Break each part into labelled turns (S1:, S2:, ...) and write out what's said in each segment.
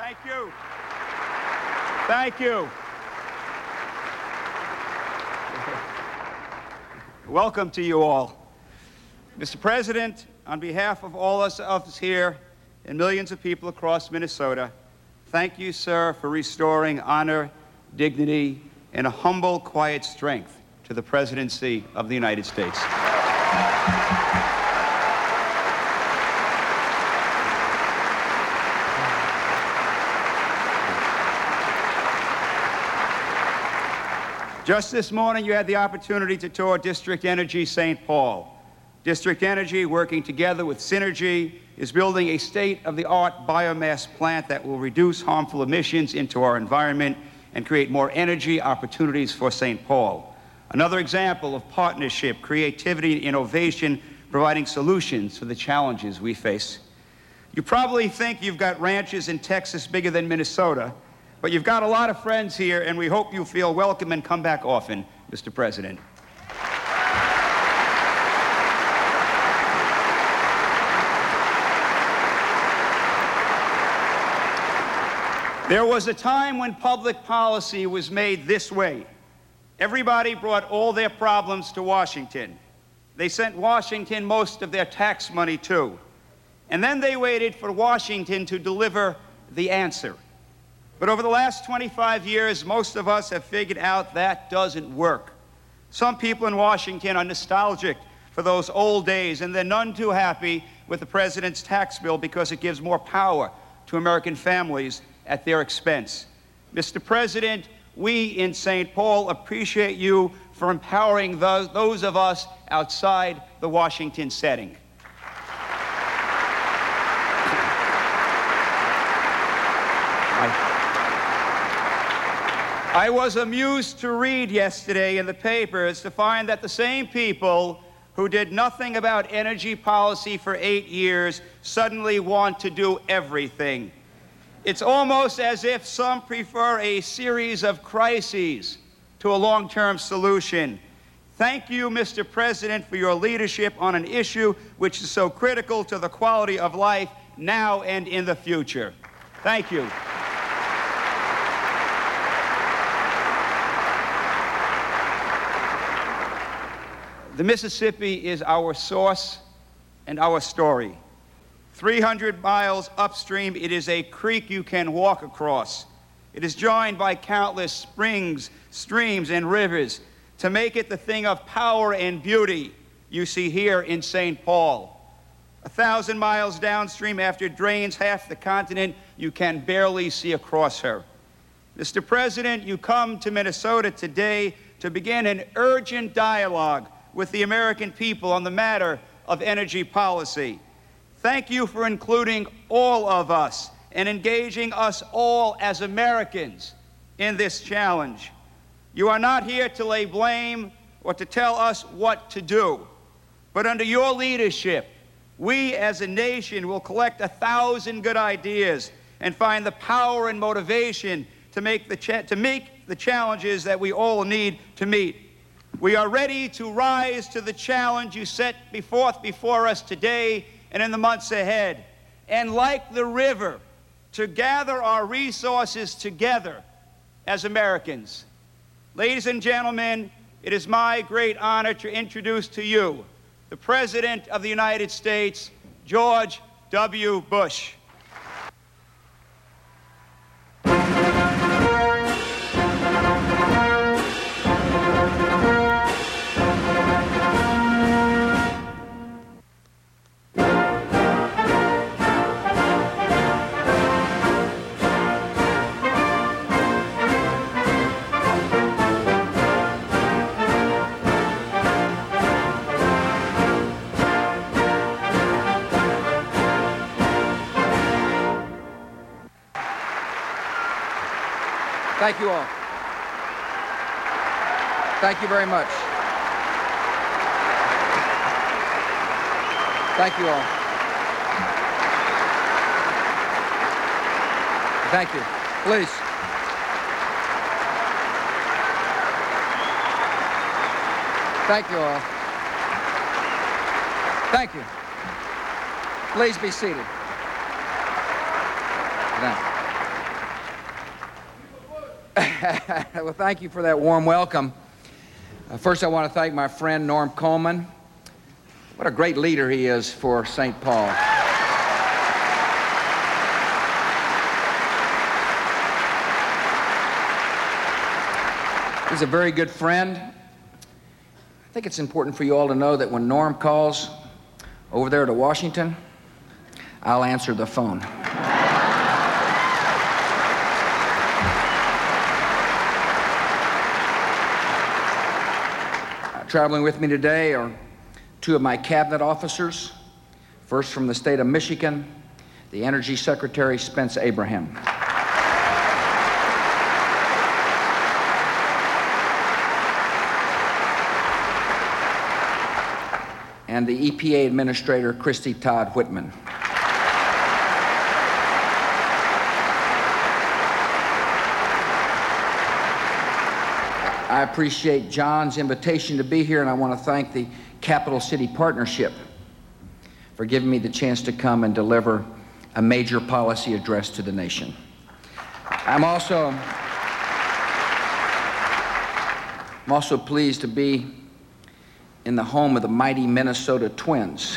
S1: Thank you. Thank you. Welcome to you all. Mr. President, on behalf of all of us here and millions of people across Minnesota, thank you, sir, for restoring honor, dignity, and a humble, quiet strength to the presidency of the United States. Just this morning, you had the opportunity to tour District Energy St. Paul. District Energy, working together with Synergy, is building a state-of-the-art biomass plant that will reduce harmful emissions into our environment and create more energy opportunities for St. Paul. Another example of partnership, creativity, and innovation, providing solutions to the challenges we face. You probably think you've got ranches in Texas bigger than Minnesota, but you've got a lot of friends here, and we hope you feel welcome and come back often, Mr. President. There was a time when public policy was made this way. Everybody brought all their problems to Washington. They sent Washington most of their tax money, too. And then they waited for Washington to deliver the answer. But over the last 25 years, most of us have figured out that doesn't work. Some people in Washington are nostalgic for those old days, and they're none too happy with the president's tax bill because it gives more power to American families at their expense. Mr. President, we in St. Paul appreciate you for empowering those of us outside the Washington setting. I was amused to read yesterday in the papers to find that the same people who did nothing about energy policy for 8 years suddenly want to do everything. It's almost as if some prefer a series of crises to a long-term solution. Thank you, Mr. President, for your leadership on an issue which is so critical to the quality of life now and in the future. Thank you. The Mississippi is our source and our story. 300 miles upstream, it is a creek you can walk across. It is joined by countless springs, streams, and rivers to make it the thing of power and beauty you see here in St. Paul. 1,000 miles downstream, after it drains half the continent, you can barely see across her. Mr. President, you come to Minnesota today to begin an urgent dialogue with the American people on the matter of energy policy. Thank you for including all of us and engaging us all as Americans in this challenge. You are not here to lay blame or to tell us what to do, but under your leadership, we as a nation will collect 1,000 good ideas and find the power and motivation to make the challenges that we all need to meet. We are ready to rise to the challenge you set before us today and in the months ahead. And like the river, to gather our resources together as Americans. Ladies and gentlemen, it is my great honor to introduce to you the President of the United States, George W. Bush.
S2: Thank you all. Thank you very much. Thank you all. Thank you. Please. Thank you all. Thank you. Please be seated. Now. Well, thank you for that warm welcome. First, I want to thank my friend Norm Coleman. What a great leader he is for St. Paul. He's a very good friend. I think it's important for you all to know that when Norm calls over there to Washington, I'll answer the phone. Traveling with me today are two of my cabinet officers. First, from the state of Michigan, the Energy Secretary, Spence Abraham. And the EPA Administrator, Christy Todd Whitman. I appreciate John's invitation to be here, and I want to thank the Capital City Partnership for giving me the chance to come and deliver a major policy address to the nation. I'm also pleased to be in the home of the mighty Minnesota Twins.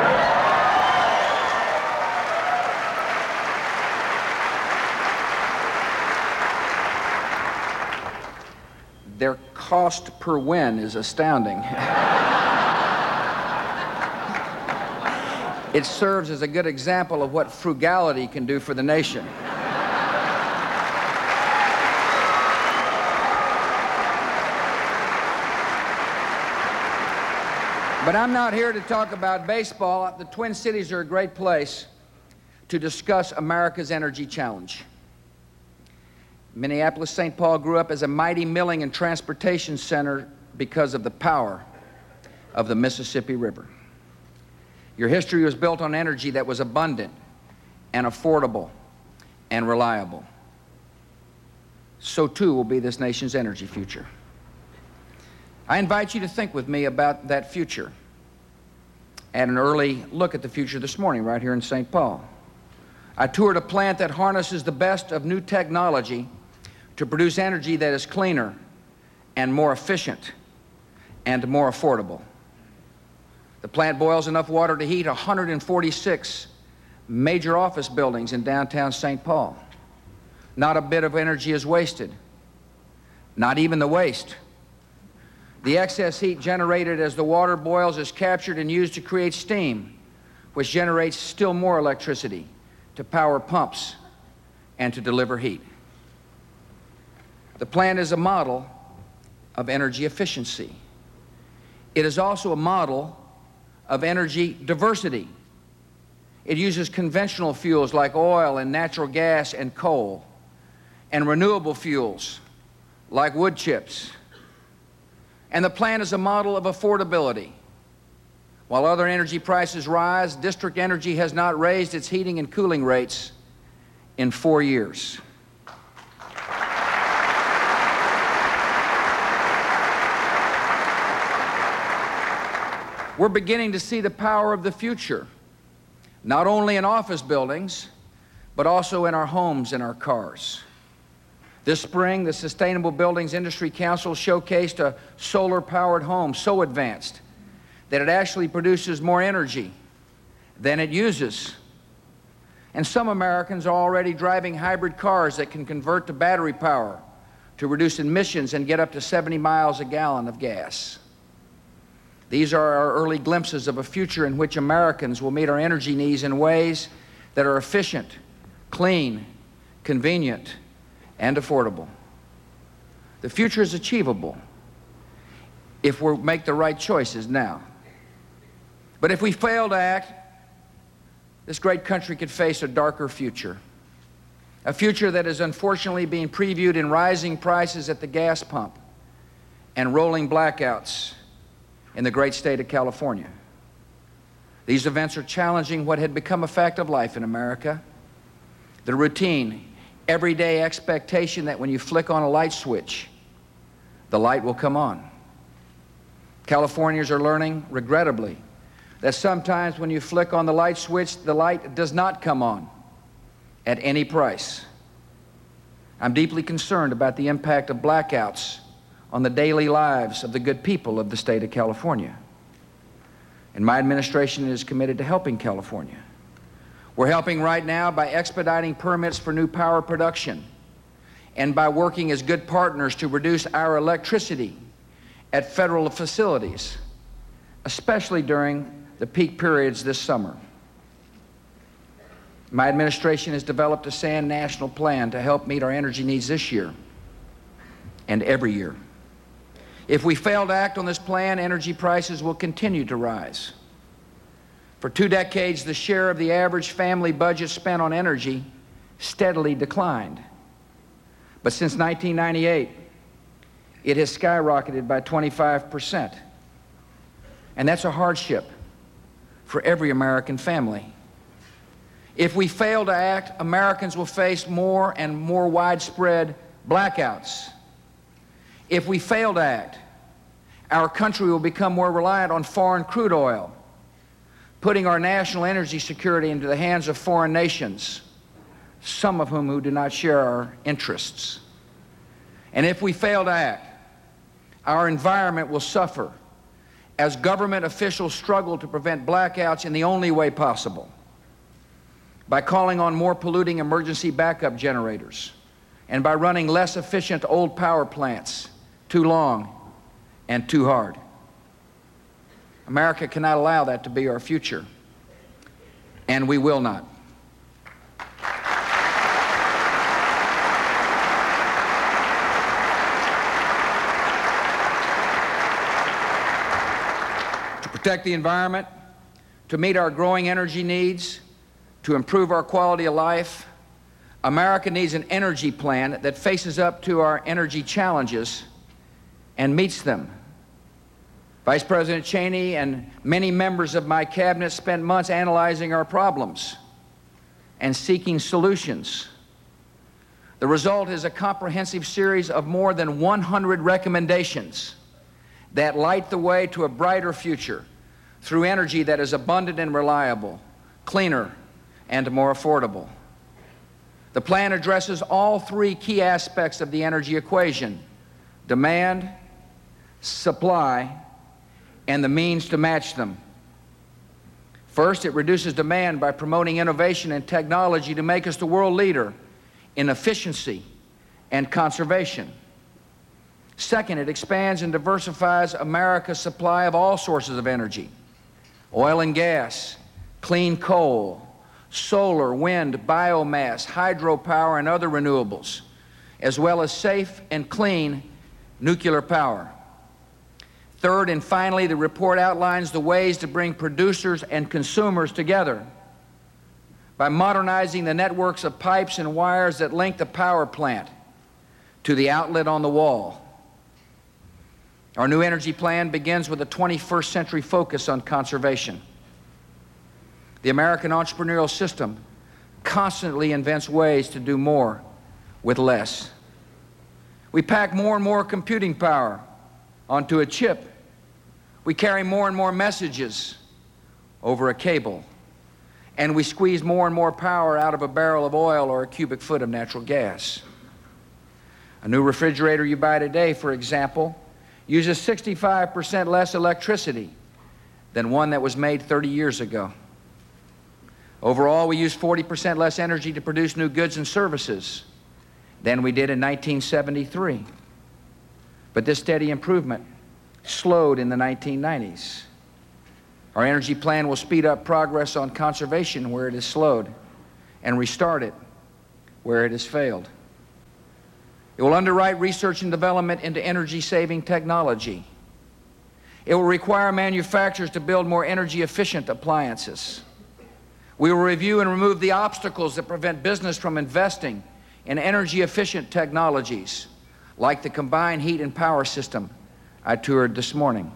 S2: Their cost per win is astounding. It serves as a good example of what frugality can do for the nation. But I'm not here to talk about baseball. The Twin Cities are a great place to discuss America's energy challenge. Minneapolis-St. Paul grew up as a mighty milling and transportation center because of the power of the Mississippi River. Your history was built on energy that was abundant and affordable and reliable. So too will be this nation's energy future. I invite you to think with me about that future. At an early look at the future this morning right here in St. Paul. I toured a plant that harnesses the best of new technology to produce energy that is cleaner and more efficient and more affordable. The plant boils enough water to heat 146 major office buildings in downtown St. Paul. Not a bit of energy is wasted, not even the waste. The excess heat generated as the water boils is captured and used to create steam, which generates still more electricity to power pumps and to deliver heat. The plant is a model of energy efficiency. It is also a model of energy diversity. It uses conventional fuels like oil and natural gas and coal, and renewable fuels like wood chips. And the plant is a model of affordability. While other energy prices rise, District Energy has not raised its heating and cooling rates in 4 years. We're beginning to see the power of the future, not only in office buildings, but also in our homes and our cars. This spring, the Sustainable Buildings Industry Council showcased a solar-powered home so advanced that it actually produces more energy than it uses. And some Americans are already driving hybrid cars that can convert to battery power to reduce emissions and get up to 70 miles a gallon of gas. These are our early glimpses of a future in which Americans will meet our energy needs in ways that are efficient, clean, convenient, and affordable. The future is achievable if we make the right choices now. But if we fail to act, this great country could face a darker future. A future that is unfortunately being previewed in rising prices at the gas pump and rolling blackouts in the great state of California. These events are challenging what had become a fact of life in America. The routine, everyday expectation that when you flick on a light switch, the light will come on. Californians are learning, regrettably, that sometimes when you flick on the light switch, the light does not come on at any price. I'm deeply concerned about the impact of blackouts on the daily lives of the good people of the state of California. And my administration is committed to helping California. We're helping right now by expediting permits for new power production and by working as good partners to reduce our electricity at federal facilities, especially during the peak periods this summer. My administration has developed a SAN national plan to help meet our energy needs this year and every year. If we fail to act on this plan, energy prices will continue to rise. For 2 decades, the share of the average family budget spent on energy steadily declined. But since 1998, it has skyrocketed by 25%. And that's a hardship for every American family. If we fail to act, Americans will face more and more widespread blackouts. If we fail to act, our country will become more reliant on foreign crude oil, putting our national energy security into the hands of foreign nations, some of whom do not share our interests. And if we fail to act, our environment will suffer as government officials struggle to prevent blackouts in the only way possible, by calling on more polluting emergency backup generators and by running less efficient old power plants too long and too hard. America cannot allow that to be our future, and we will not. To protect the environment, to meet our growing energy needs, to improve our quality of life, America needs an energy plan that faces up to our energy challenges and meets them. Vice President Cheney and many members of my cabinet spent months analyzing our problems and seeking solutions. The result is a comprehensive series of more than 100 recommendations that light the way to a brighter future through energy that is abundant and reliable, cleaner, and more affordable. The plan addresses all 3 key aspects of the energy equation: demand, supply, and the means to match them. First, it reduces demand by promoting innovation and technology to make us the world leader in efficiency and conservation. Second, it expands and diversifies America's supply of all sources of energy: oil and gas, clean coal, solar, wind, biomass, hydropower, and other renewables, as well as safe and clean nuclear power. Third and finally, the report outlines the ways to bring producers and consumers together by modernizing the networks of pipes and wires that link the power plant to the outlet on the wall. Our new energy plan begins with a 21st century focus on conservation. The American entrepreneurial system constantly invents ways to do more with less. We pack more and more computing power onto a chip. We carry more and more messages over a cable. And we squeeze more and more power out of a barrel of oil or a cubic foot of natural gas. A new refrigerator you buy today, for example, uses 65% less electricity than one that was made 30 years ago. Overall, we use 40% less energy to produce new goods and services than we did in 1973. But this steady improvement slowed in the 1990s. Our energy plan will speed up progress on conservation where it has slowed and restart it where it has failed. It will underwrite research and development into energy-saving technology. It will require manufacturers to build more energy-efficient appliances. We will review and remove the obstacles that prevent business from investing in energy-efficient technologies, like the combined heat and power system I toured this morning.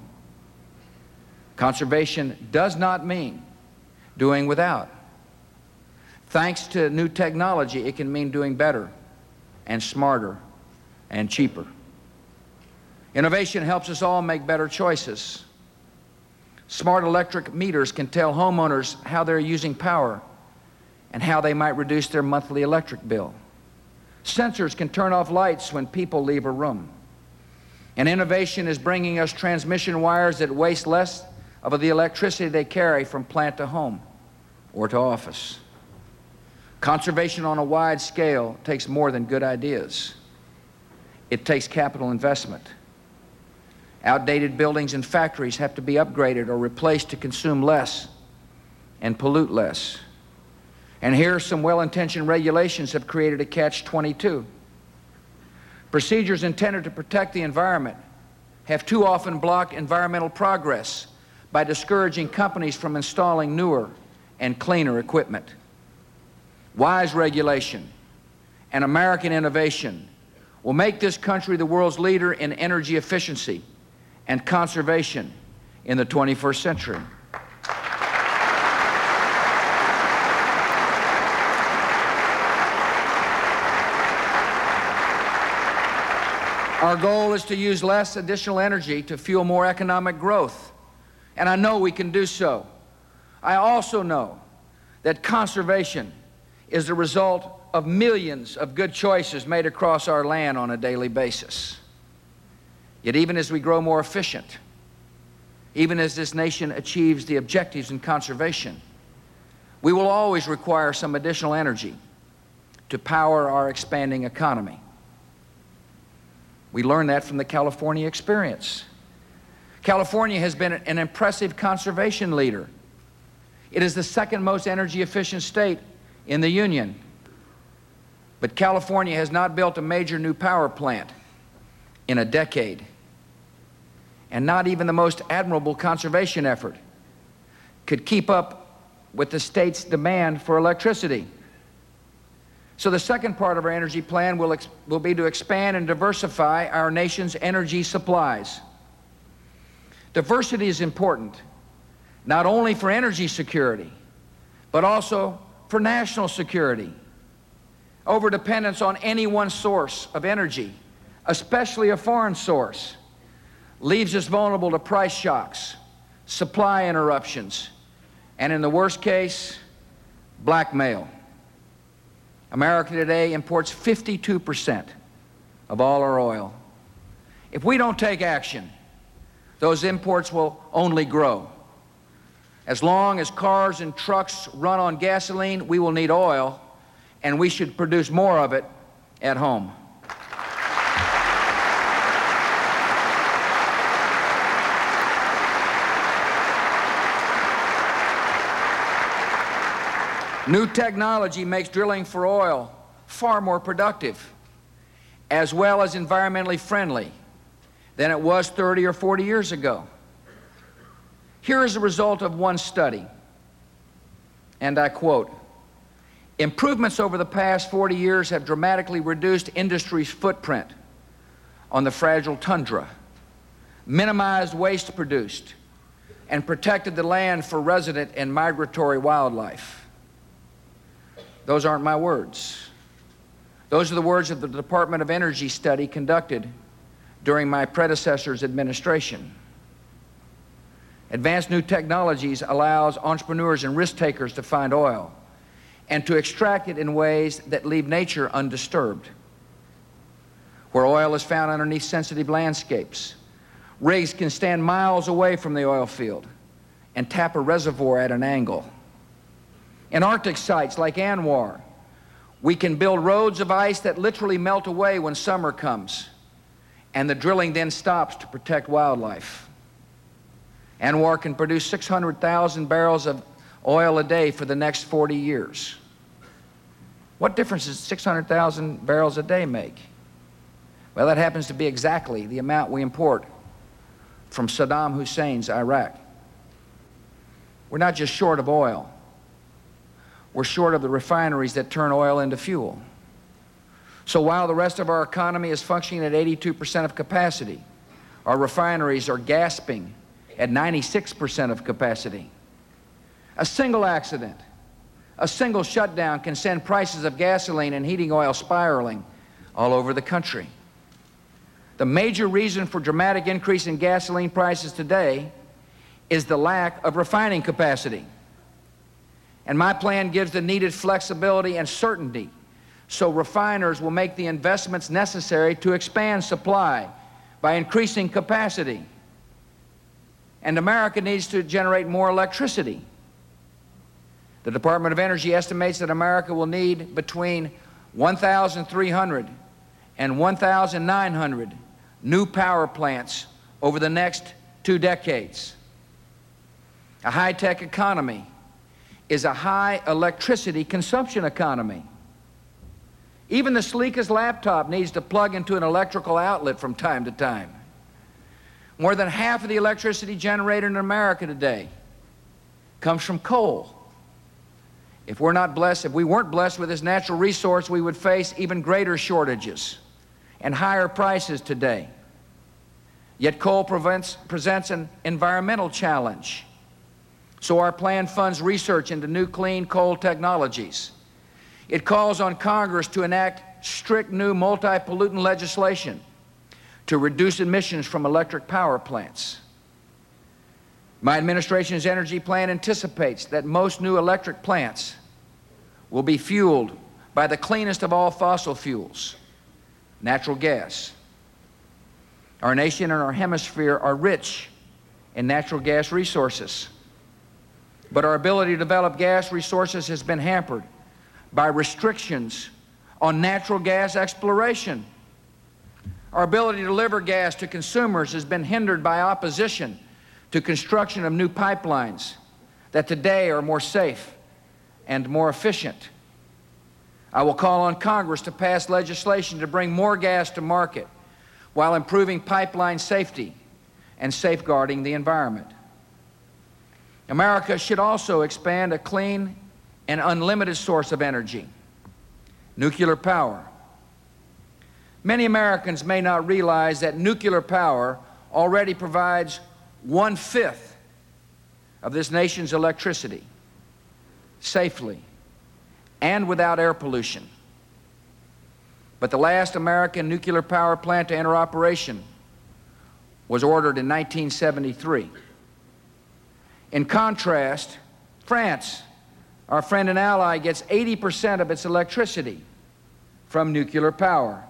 S2: Conservation does not mean doing without. Thanks to new technology, it can mean doing better and smarter and cheaper. Innovation helps us all make better choices. Smart electric meters can tell homeowners how they're using power and how they might reduce their monthly electric bill. Sensors can turn off lights when people leave a room. And innovation is bringing us transmission wires that waste less of the electricity they carry from plant to home or to office. Conservation on a wide scale takes more than good ideas. It takes capital investment. Outdated buildings and factories have to be upgraded or replaced to consume less and pollute less. And here, some well-intentioned regulations have created a catch-22. Procedures intended to protect the environment have too often blocked environmental progress by discouraging companies from installing newer and cleaner equipment. Wise regulation and American innovation will make this country the world's leader in energy efficiency and conservation in the 21st century. Our goal is to use less additional energy to fuel more economic growth, and I know we can do so. I also know that conservation is the result of millions of good choices made across our land on a daily basis. Yet even as we grow more efficient, even as this nation achieves the objectives in conservation, we will always require some additional energy to power our expanding economy. We learned that from the California experience. California has been an impressive conservation leader. It is the second most energy efficient state in the Union. But California has not built a major new power plant in a decade. And not even the most admirable conservation effort could keep up with the state's demand for electricity. So the second part of our energy plan will be to expand and diversify our nation's energy supplies. Diversity is important, not only for energy security, but also for national security. Overdependence on any one source of energy, especially a foreign source, leaves us vulnerable to price shocks, supply interruptions, and in the worst case, blackmail. America today imports 52% of all our oil. If we don't take action, those imports will only grow. As long as cars and trucks run on gasoline, we will need oil, and we should produce more of it at home. New technology makes drilling for oil far more productive, as well as environmentally friendly than it was 30 or 40 years ago. Here is the result of one study, and I quote, "Improvements over the past 40 years have dramatically reduced industry's footprint on the fragile tundra, minimized waste produced, and protected the land for resident and migratory wildlife." Those aren't my words. Those are the words of the Department of Energy study conducted during my predecessor's administration. Advanced new technologies allows entrepreneurs and risk takers to find oil and to extract it in ways that leave nature undisturbed. Where oil is found underneath sensitive landscapes, rigs can stand miles away from the oil field and tap a reservoir at an angle. In Arctic sites like ANWR, we can build roads of ice that literally melt away when summer comes, and the drilling then stops to protect wildlife. ANWR can produce 600,000 barrels of oil a day for the next 40 years. What difference does 600,000 barrels a day make? Well, that happens to be exactly the amount we import from Saddam Hussein's Iraq. We're not just short of oil. We're short of the refineries that turn oil into fuel. So while the rest of our economy is functioning at 82% of capacity, our refineries are gasping at 96% of capacity. A single accident, a single shutdown can send prices of gasoline and heating oil spiraling all over the country. The major reason for dramatic increase in gasoline prices today is the lack of refining capacity. And my plan gives the needed flexibility and certainty so refiners will make the investments necessary to expand supply by increasing capacity. And America needs to generate more electricity. The Department of Energy estimates that America will need between 1,300 and 1,900 new power plants over the next 2 decades. A high-tech economy is a high electricity consumption economy. Even the sleekest laptop needs to plug into an electrical outlet from time to time. More than half of the electricity generated in America today comes from coal. If we weren't blessed with this natural resource, we would face even greater shortages and higher prices today. Yet coal presents an environmental challenge. So our plan funds research into new clean coal technologies. It calls on Congress to enact strict new multi-pollutant legislation to reduce emissions from electric power plants. My administration's energy plan anticipates that most new electric plants will be fueled by the cleanest of all fossil fuels, natural gas. Our nation and our hemisphere are rich in natural gas resources, but our ability to develop gas resources has been hampered by restrictions on natural gas exploration. Our ability to deliver gas to consumers has been hindered by opposition to construction of new pipelines that today are more safe and more efficient. I will call on Congress to pass legislation to bring more gas to market while improving pipeline safety and safeguarding the environment. America should also expand a clean and unlimited source of energy, nuclear power. Many Americans may not realize that nuclear power already provides 1/5 of this nation's electricity safely and without air pollution. But the last American nuclear power plant to enter operation was ordered in 1973. In contrast, France, our friend and ally, gets 80% of its electricity from nuclear power.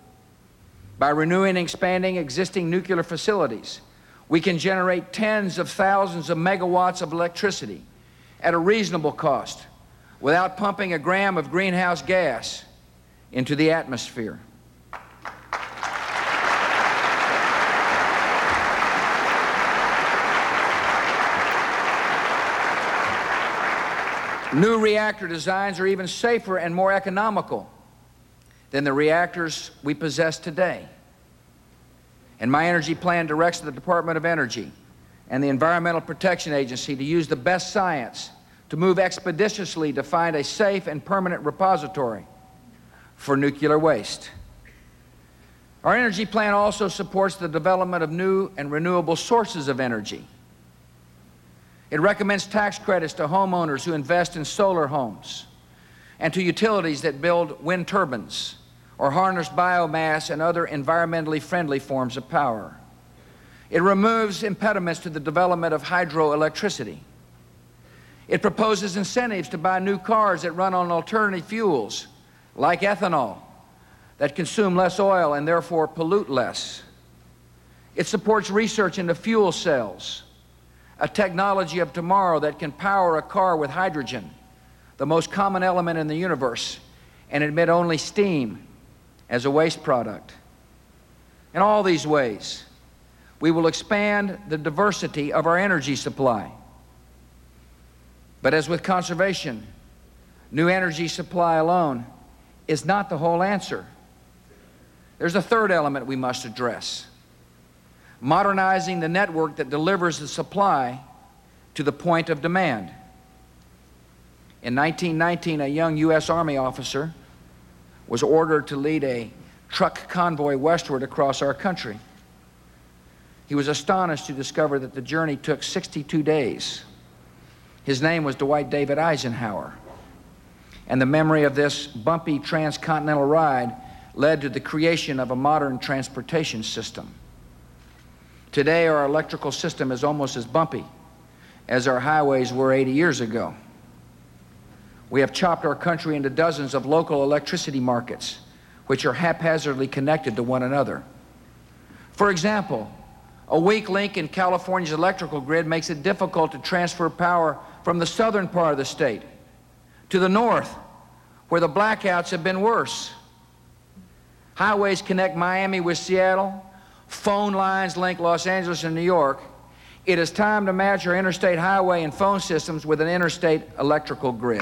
S2: By renewing and expanding existing nuclear facilities, we can generate tens of thousands of megawatts of electricity at a reasonable cost without pumping a gram of greenhouse gas into the atmosphere. New reactor designs are even safer and more economical than the reactors we possess today. And my energy plan directs the Department of Energy and the Environmental Protection Agency to use the best science to move expeditiously to find a safe and permanent repository for nuclear waste. Our energy plan also supports the development of new and renewable sources of energy. It recommends tax credits to homeowners who invest in solar homes and to utilities that build wind turbines or harness biomass and other environmentally friendly forms of power. It removes impediments to the development of hydroelectricity. It proposes incentives to buy new cars that run on alternative fuels, like ethanol, that consume less oil and therefore pollute less. It supports research into fuel cells, a technology of tomorrow that can power a car with hydrogen, the most common element in the universe, and emit only steam as a waste product. In all these ways, we will expand the diversity of our energy supply. But as with conservation, new energy supply alone is not the whole answer. There's a third element we must address: modernizing the network that delivers the supply to the point of demand. In 1919, a young U.S. Army officer was ordered to lead a truck convoy westward across our country. He was astonished to discover that the journey took 62 days. His name was Dwight David Eisenhower, and the memory of this bumpy transcontinental ride led to the creation of a modern transportation system. Today, our electrical system is almost as bumpy as our highways were 80 years ago. We have chopped our country into dozens of local electricity markets, which are haphazardly connected to one another. For example, a weak link in California's electrical grid makes it difficult to transfer power from the southern part of the state to the north, where the blackouts have been worse. Highways connect Miami with Seattle. Phone lines link Los Angeles and New York. It is time to match our interstate highway and phone systems with an interstate electrical grid.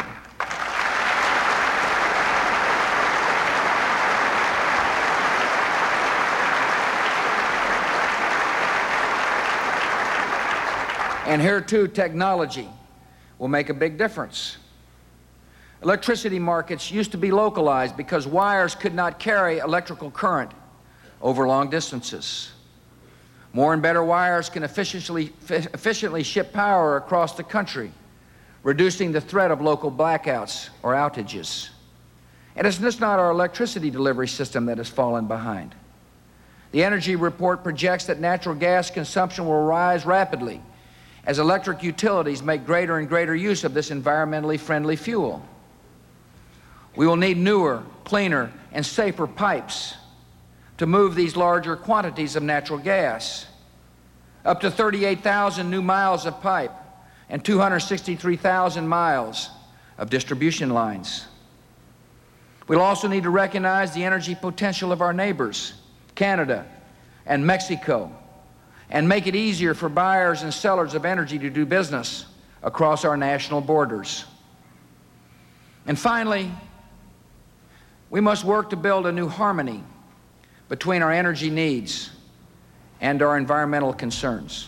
S2: And here, too, technology will make a big difference. Electricity markets used to be localized because wires could not carry electrical current over long distances. More and better wires can efficiently ship power across the country, reducing the threat of local blackouts or outages. And it's just not our electricity delivery system that has fallen behind. The Energy Report projects that natural gas consumption will rise rapidly as electric utilities make greater and greater use of this environmentally friendly fuel. We will need newer, cleaner, and safer pipes to move these larger quantities of natural gas. Up to 38,000 new miles of pipe and 263,000 miles of distribution lines. We'll also need to recognize the energy potential of our neighbors, Canada and Mexico, and make it easier for buyers and sellers of energy to do business across our national borders. And finally, we must work to build a new harmony between our energy needs and our environmental concerns.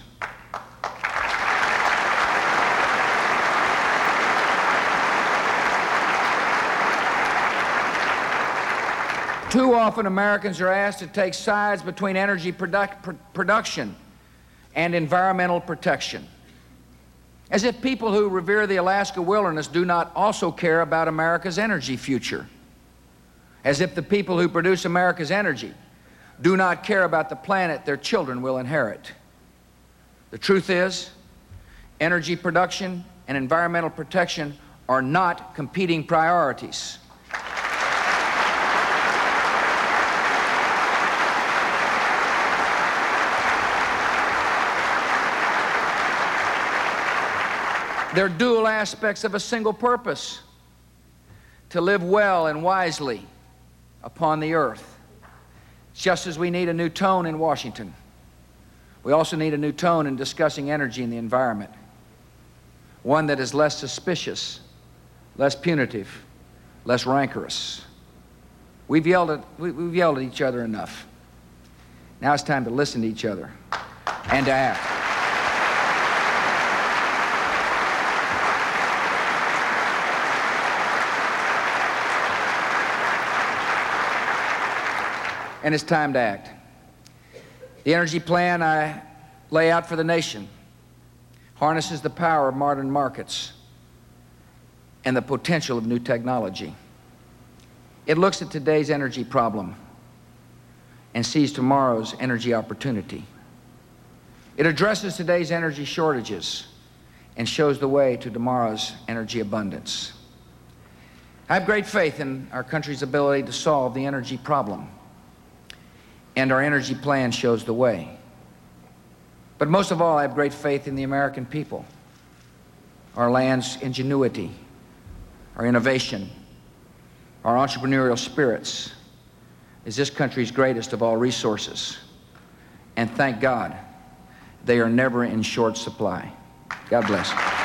S2: Too often, Americans are asked to take sides between energy production and environmental protection, as if people who revere the Alaska wilderness do not also care about America's energy future, as if the people who produce America's energy do not care about the planet their children will inherit. The truth is, energy production and environmental protection are not competing priorities. They're dual aspects of a single purpose: to live well and wisely upon the earth. Just as we need a new tone in Washington, we also need a new tone in discussing energy and the environment. One that is less suspicious, less punitive, less rancorous. We've yelled at each other enough. Now it's time to listen to each other and to act. And it's time to act. The energy plan I lay out for the nation harnesses the power of modern markets and the potential of new technology. It looks at today's energy problem and sees tomorrow's energy opportunity. It addresses today's energy shortages and shows the way to tomorrow's energy abundance. I have great faith in our country's ability to solve the energy problem, and our energy plan shows the way. But most of all, I have great faith in the American people, our land's ingenuity, our innovation, our entrepreneurial spirits is this country's greatest of all resources. And thank God, they are never in short supply. God bless.